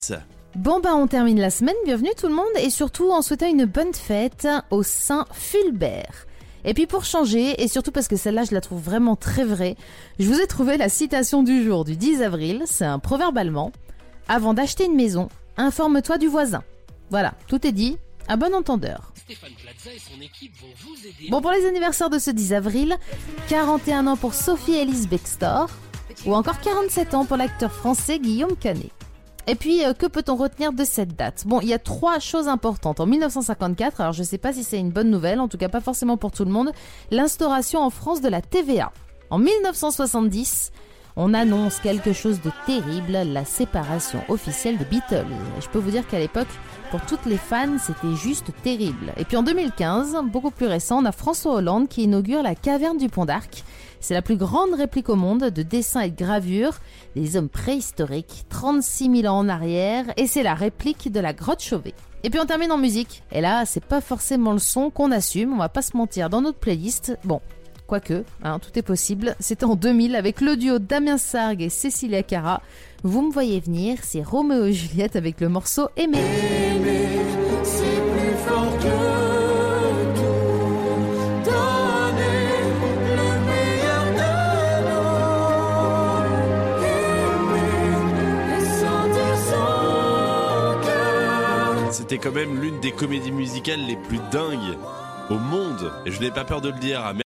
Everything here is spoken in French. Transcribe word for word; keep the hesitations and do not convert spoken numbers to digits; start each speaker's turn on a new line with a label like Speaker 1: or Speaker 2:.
Speaker 1: Bon bah on termine la semaine, bienvenue tout le monde et surtout en souhaitant une bonne fête au Saint Fulbert. Et puis pour changer, et surtout parce que celle-là je la trouve vraiment très vraie, je vous ai trouvé la citation du jour du dix avril, c'est un proverbe allemand. Avant d'acheter une maison, informe-toi du voisin. Voilà, tout est dit, à bon entendeur.
Speaker 2: Stéphane Plaza et son équipe vont vous aider.
Speaker 1: Bon pour les anniversaires de ce dix avril, quarante et un ans pour Sophie Ellis Bextor, ou encore quarante-sept ans pour l'acteur français Guillaume Canet. Et puis, euh, que peut-on retenir de cette date ? Bon, il y a trois choses importantes. En dix-neuf cent cinquante-quatre, alors je ne sais pas si c'est une bonne nouvelle, en tout cas pas forcément pour tout le monde, l'instauration en France de la T V A. En dix-neuf cent soixante-dix, on annonce quelque chose de terrible, la séparation officielle des Beatles. Et je peux vous dire qu'à l'époque, pour toutes les fans, c'était juste terrible. Et puis en deux mille quinze, beaucoup plus récent, on a François Hollande qui inaugure la caverne du Pont d'Arc. C'est la plus grande réplique au monde de dessins et de gravures des hommes préhistoriques, trente-six mille ans en arrière, et c'est la réplique de la grotte Chauvet. Et puis on termine en musique, et là c'est pas forcément le son qu'on assume, on va pas se mentir, dans notre playlist, bon, quoique, hein, tout est possible, c'était en deux mille avec le duo Damien Sargue et Cécilia Cara. Vous me voyez venir, c'est Roméo et Juliette avec le morceau Aimer.
Speaker 3: Aimer, c'est plus fort que
Speaker 4: C'était quand même l'une des comédies musicales les plus dingues au monde. Et je n'ai pas peur de le dire.